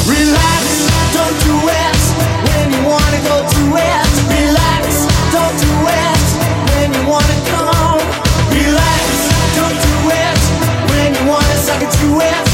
Relax, don't do it when you wanna go to it. Relax, don't do it when you wanna come. Relax, don't do it when you wanna suck it to it.